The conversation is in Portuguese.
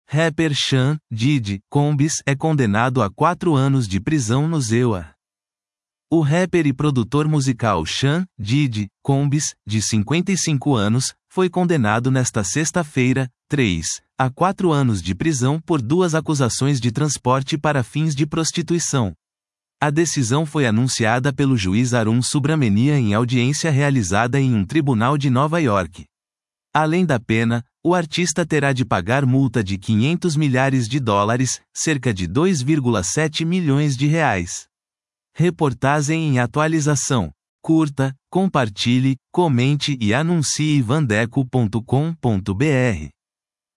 Rapper Sean Diddy Combs é condenado a 4 anos de prisão no ZEUA. O rapper e produtor musical Sean Diddy Combs, de 55 anos, foi condenado nesta sexta-feira, 3, a 4 anos de prisão por 2 acusações de transporte para fins de prostituição. A decisão foi anunciada pelo juiz Arun Subramania em audiência realizada em um tribunal de Nova York. Além da pena, o artista terá de pagar multa de 500 milhares de dólares, cerca de 2,7 milhões de reais. Reportagem em atualização. Curta, compartilhe, comente e anuncie vandeco.com.br.